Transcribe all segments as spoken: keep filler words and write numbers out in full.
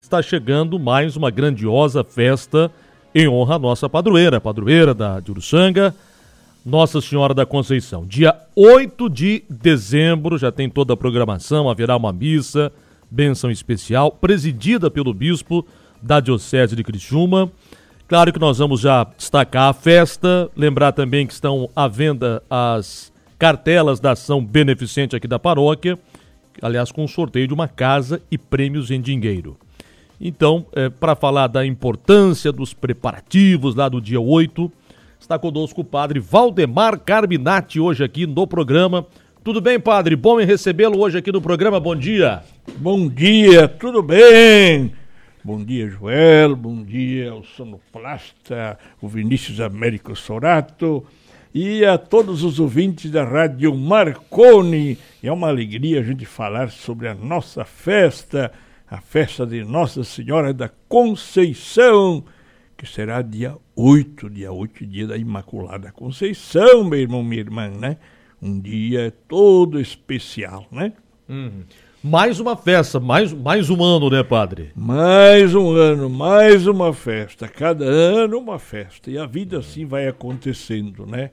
está chegando mais uma grandiosa festa em honra à nossa padroeira, padroeira da, de Uruçanga, Nossa Senhora da Conceição. Dia oito de dezembro, já tem toda a programação, haverá uma missa, bênção especial, presidida pelo bispo da Diocese de Criciúma. Claro que nós vamos já destacar a festa, lembrar também que estão à venda as cartelas da ação beneficente aqui da paróquia, aliás, com um sorteio de uma casa e prêmios em dinheiro. Então, é, para falar da importância dos preparativos lá do dia oito, está conosco o padre Valdemar Carminati hoje aqui no programa. Tudo bem, padre? Bom em recebê-lo hoje aqui no programa. Bom dia. Bom dia, tudo bem? Bom dia, Joel. Bom dia ao sonoplasta, o Vinícius Américo Sorato. E a todos os ouvintes da Rádio Marconi. É uma alegria a gente falar sobre a nossa festa, a festa de Nossa Senhora da Conceição, que será dia oito, dia oito, dia da Imaculada Conceição, meu irmão, minha irmã, né? Um dia todo especial, né? Uhum. Mais uma festa, mais, mais um ano, né, padre? Mais um ano, mais uma festa. Cada ano uma festa. E a vida assim vai acontecendo, né?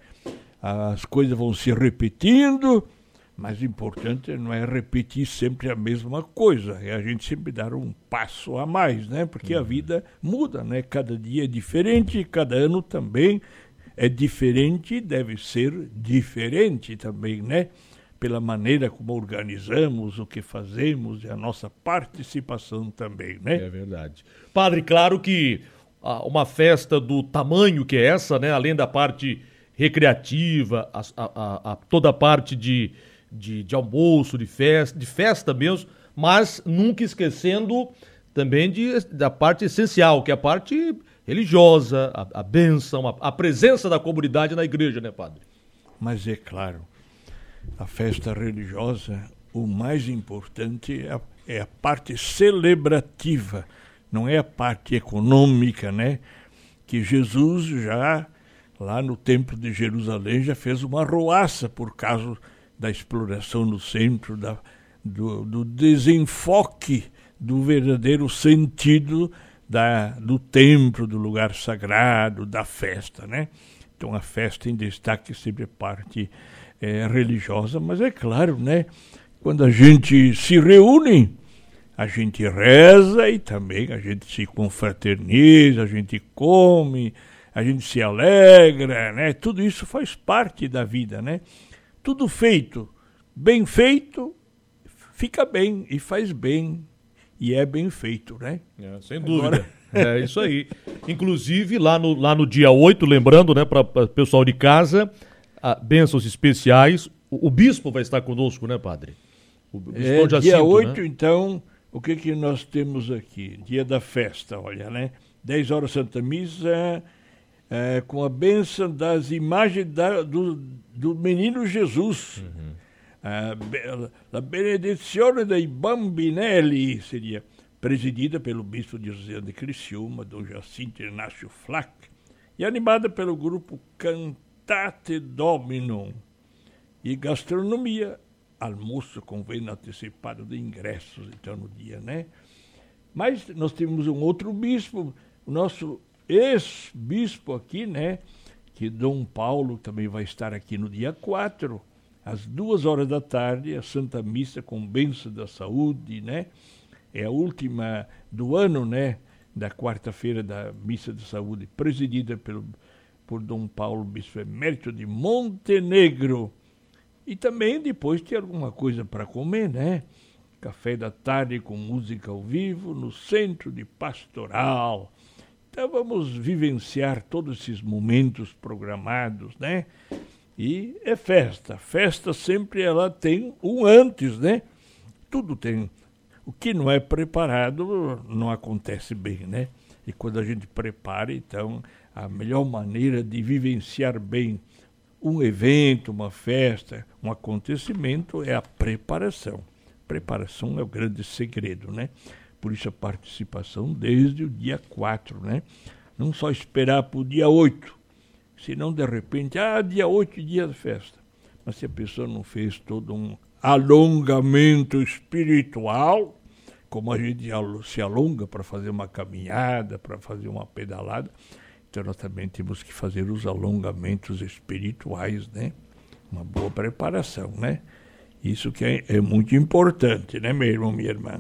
As coisas vão se repetindo, mas o importante não é repetir sempre a mesma coisa. É a gente sempre dar um passo a mais, né? Porque a vida muda, né? Cada dia é diferente, cada ano também é diferente e deve ser diferente também, né? Pela maneira como organizamos, o que fazemos e a nossa participação também, né? É verdade. Padre, claro que ah, uma festa do tamanho que é essa, né? Além da parte recreativa, a, a, a, toda a parte de, de, de almoço, de festa, de festa mesmo, mas nunca esquecendo também de, da parte essencial, que é a parte religiosa, a, a bênção, a, a presença da comunidade na igreja, né, padre? Mas é claro, a festa religiosa, o mais importante é a, é a parte celebrativa, não é a parte econômica, né? Que Jesus já, lá no Templo de Jerusalém, já fez uma arruaça por causa da exploração no centro, da, do, do desenfoque do verdadeiro sentido da, do templo, do lugar sagrado, da festa, né? Então a festa em destaque sempre é parte É, religiosa, mas é claro, né? Quando a gente se reúne, a gente reza e também a gente se confraterniza, a gente come, a gente se alegra, né? Tudo isso faz parte da vida, né? Tudo feito, bem feito, fica bem e faz bem e é bem feito, né? É, sem dúvida. Agora... É isso aí. Inclusive, lá no, lá no dia oito, lembrando, né, para o pessoal de casa, a, bênçãos especiais. O, o bispo vai estar conosco, né, padre? O bispo é, Jacinto, dia oito, né? Então, o que que nós temos aqui? Dia da festa, olha, né? dez horas Santa Missa, é, com a bênção das imagens da, do, do menino Jesus. Uhum. A, a benedizione dei bambinelli seria presidida pelo bispo de José de Criciúma, Dom Jacinto Inácio Flack, e animada pelo grupo Cantate Dominum. E gastronomia, almoço com venda antecipada de ingressos, então, no dia, né? Mas nós temos um outro bispo, o nosso ex-bispo aqui, né? Que Dom Paulo também vai estar aqui no dia quatro, às duas horas da tarde, a Santa Missa com bênção da saúde, né? É a última do ano, né? Da quarta-feira da Missa da Saúde, presidida pelo, por Dom Paulo, bispo emérito de Montenegro. E também depois tem alguma coisa para comer, né? Café da tarde com música ao vivo no Centro de Pastoral. Então vamos vivenciar todos esses momentos programados, né? E é festa. Festa sempre ela tem um antes, né? Tudo tem. O que não é preparado não acontece bem, né? E quando a gente prepara, então, a melhor maneira de vivenciar bem um evento, uma festa, um acontecimento é a preparação. Preparação é o grande segredo, né? Por isso a participação desde o dia quatro, né? Não só esperar para o dia oito, senão de repente, ah, dia oito, dia da festa. Mas se a pessoa não fez todo um alongamento espiritual, como a gente se alonga para fazer uma caminhada, para fazer uma pedalada, então nós também temos que fazer os alongamentos espirituais, né? Uma boa preparação, né? Isso que é, é muito importante, né, meu irmão, minha irmã?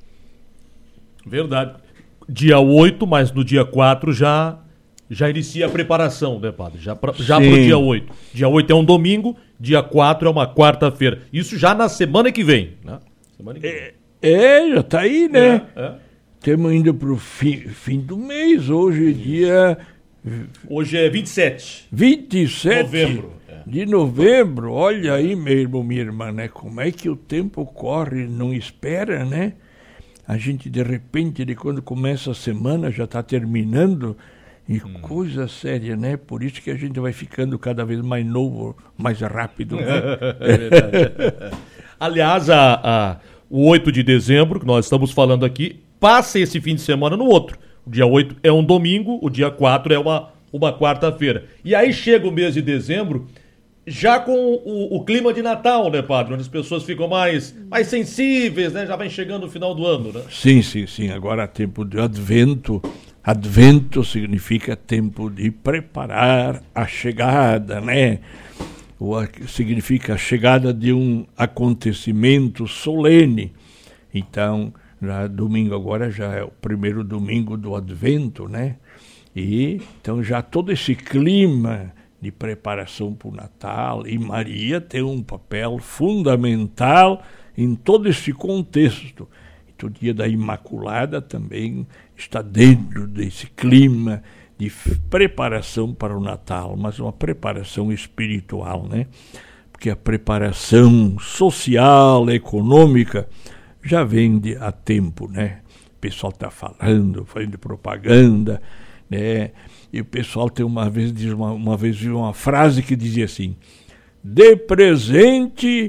Verdade. Dia oito, mas no dia quatro já, já inicia a preparação, né, padre? Já para já pro dia oito. Dia oito é um domingo, dia quatro é uma quarta-feira. Isso já na semana que vem, né? Semana que vem. É, é, já tá aí, né? É, é. Estamos indo pro fim, fim do mês, hoje é dia... Hoje é vinte e sete. vinte e sete Novembro. É. De novembro. Olha aí, meu irmão, minha irmã, né? Como é que o tempo corre, não espera, né? A gente, de repente, de quando começa a semana, já está terminando. E hum. coisa séria, né? Por isso que a gente vai ficando cada vez mais novo, mais rápido, né? É verdade. Aliás, a, a, o oito de dezembro, que nós estamos falando aqui, passa esse fim de semana no outro. O dia oito é um domingo, o dia quatro é uma, uma quarta-feira. E aí chega o mês de dezembro, já com o, o clima de Natal, né, padre? Onde as pessoas ficam mais, mais sensíveis, né? Já vem chegando o final do ano, né? Sim, sim, sim. Agora tempo de advento. Advento significa tempo de preparar a chegada, né? Ou a, significa a chegada de um acontecimento solene. Então... Já, domingo agora já é o primeiro domingo do Advento, né? E então já todo esse clima de preparação para o Natal, e Maria tem um papel fundamental em todo esse contexto. Então, o dia da Imaculada também está dentro desse clima de preparação para o Natal, mas uma preparação espiritual, né? Porque a preparação social, econômica, já vem de, há tempo, né? O pessoal está falando, fazendo propaganda, né? E o pessoal tem uma vez, diz uma, uma vez viu uma frase que dizia assim: dê presente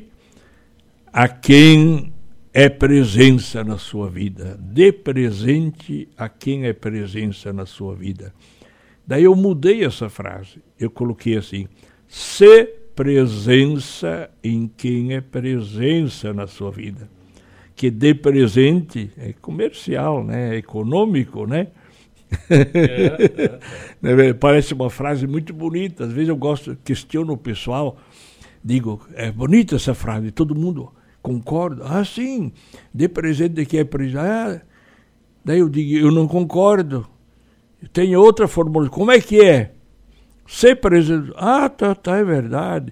a quem é presença na sua vida. Dê presente a quem é presença na sua vida. Daí eu mudei essa frase. Eu coloquei assim: se presença em quem é presença na sua vida. Que dê presente é comercial, né? É econômico, né? É, é. Parece uma frase muito bonita. Às vezes eu gosto, questiono o pessoal, digo, é bonita essa frase, todo mundo concorda. Ah, sim, dê presente de quem é presente. Ah, daí eu digo, eu não concordo. Tem outra fórmula. Como é que é? Ser presente. Ah, tá, tá, é verdade.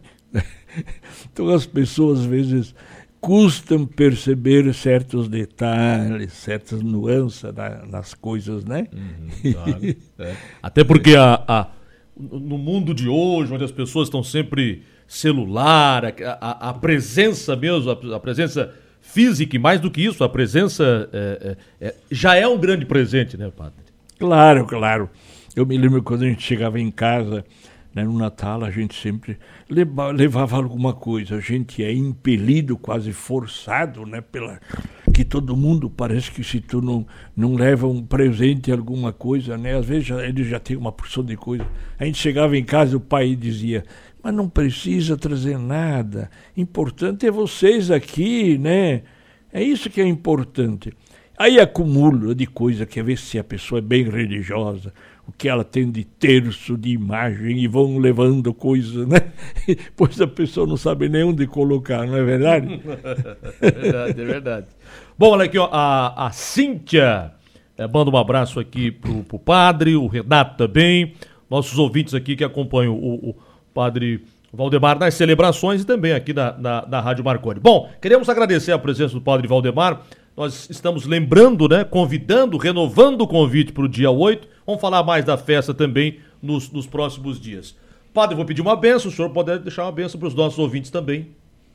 Então as pessoas às vezes custam perceber certos detalhes, certas nuances na, nas coisas, né? Uhum, claro. É. Até porque a, a, no mundo de hoje, onde as pessoas estão sempre celular, a, a, a presença mesmo, a, a presença física, e mais do que isso, a presença é, é, é, já é um grande presente, né, padre? Claro, claro. Eu me lembro quando a gente chegava em casa, né, no Natal, a gente sempre levava, levava alguma coisa. A gente é impelido, quase forçado, né, pela que todo mundo parece que se tu não, não leva um presente, alguma coisa, né, às vezes já, ele já tem uma porção de coisa. A gente chegava em casa e o pai dizia: mas não precisa trazer nada, importante é vocês aqui, né? É isso que é importante. Aí acumula de coisa, quer ver se a pessoa é bem religiosa, o que ela tem de terço, de imagem, e vão levando coisas, né? Pois a pessoa não sabe nem onde colocar, não é verdade? É verdade, é verdade. Bom, olha aqui, ó, a, a Cíntia é, manda um abraço aqui pro, pro padre, o Renato também, nossos ouvintes aqui que acompanham o, o padre Valdemar nas celebrações e também aqui na, na, na Rádio Marconi. Bom, queremos agradecer a presença do padre Valdemar. Nós estamos lembrando, né, convidando, renovando o convite para o dia oito. Vamos falar mais da festa também nos, nos próximos dias. Padre, vou pedir uma benção, o senhor pode deixar uma benção para os nossos ouvintes também.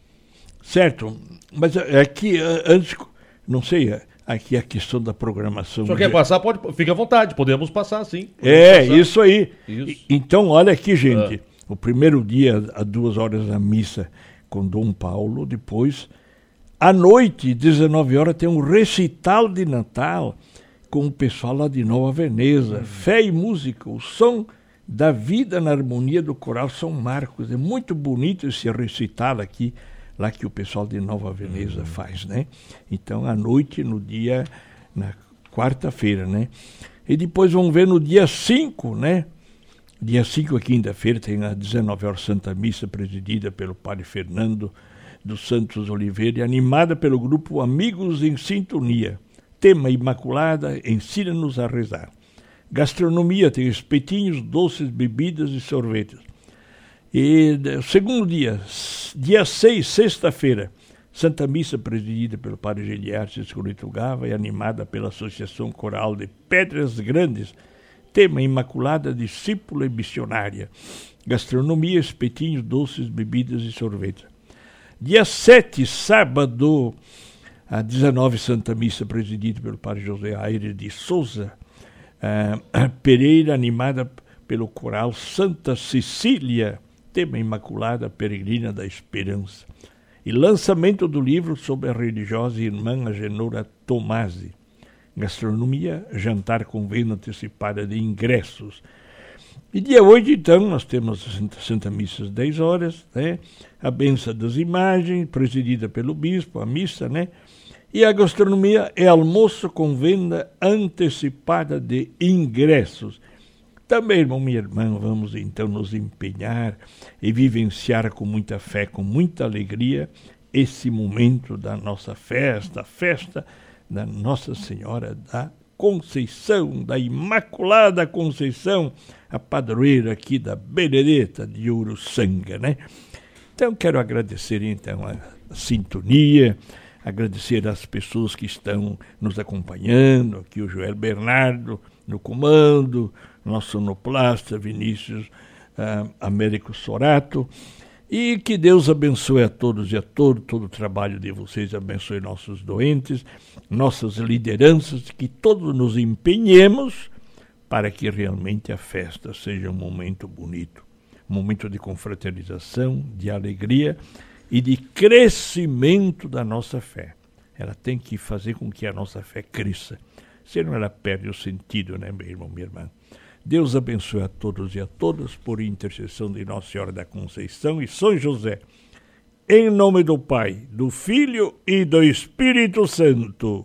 Certo, mas aqui, antes, não sei, aqui a questão da programação... O senhor quer passar? Pode, fique à vontade, podemos passar sim. Podemos é, passar. Isso aí. Isso. Então, olha aqui, gente, ah. o primeiro dia, às duas horas da missa com Dom Paulo, depois... À noite, dezenove horas, tem um recital de Natal com o pessoal lá de Nova Veneza. Uhum. Fé e música, o som da vida na harmonia do coral São Marcos. É muito bonito esse recital aqui lá que o pessoal de Nova Veneza faz, né? Então, à noite, no dia, na quarta-feira, né? E depois vamos ver no dia cinco, né? Dia cinco, quinta-feira, tem às dezenove horas Santa Missa, presidida pelo padre Fernando dos Santos Oliveira, e animada pelo grupo Amigos em Sintonia. Tema Imaculada, ensina-nos a rezar. Gastronomia, tem espetinhos, doces, bebidas e sorvetes. E segundo dia, dia seis, sexta-feira, Santa Missa presidida pelo padre Geliardo Escolitugava e animada pela Associação Coral de Pedras Grandes, tema Imaculada, discípula e missionária. Gastronomia, espetinhos, doces, bebidas e sorvetes. Dia sete, sábado, a dezenove, Santa Missa presidida pelo padre José Aires de Souza uh, Pereira, animada pelo coral Santa Cecília, tema Imaculada, peregrina da esperança. E lançamento do livro sobre a religiosa irmã Agenora Tomasi. Gastronomia, jantar com venda antecipada de ingressos. E dia oito, então, nós temos a Santa, Santa Missa às dez horas, né? A benção das imagens, presidida pelo bispo, a missa, né? E a gastronomia é almoço com venda antecipada de ingressos. Também, irmão, minha irmã, vamos então nos empenhar e vivenciar com muita fé, com muita alegria, esse momento da nossa festa, a festa da Nossa Senhora da Conceição, da Imaculada Conceição, a padroeira aqui da Benedetta de Uruçanga, né? Então, quero agradecer, então, a sintonia, agradecer às pessoas que estão nos acompanhando, aqui o Joel Bernardo no comando, nosso sonoplasta Vinícius uh, Américo Sorato, e que Deus abençoe a todos e a todos, todo o trabalho de vocês, abençoe nossos doentes, nossas lideranças, que todos nos empenhemos para que realmente a festa seja um momento bonito, um momento de confraternização, de alegria e de crescimento da nossa fé. Ela tem que fazer com que a nossa fé cresça, senão ela perde o sentido, né, meu irmão, minha irmã? Deus abençoe a todos e a todas por intercessão de Nossa Senhora da Conceição e São José. Em nome do Pai, do Filho e do Espírito Santo.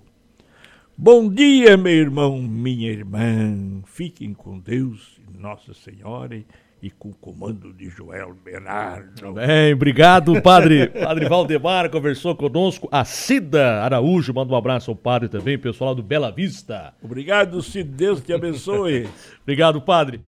Bom dia, meu irmão, minha irmã. Fiquem com Deus, Nossa Senhora e com o comando de Joel Bernardo. Bem, obrigado, padre. Padre Valdemar conversou conosco. A Cida Araújo manda um abraço ao padre também, pessoal lá do Bela Vista. Obrigado, Cida. Deus te abençoe. Obrigado, padre.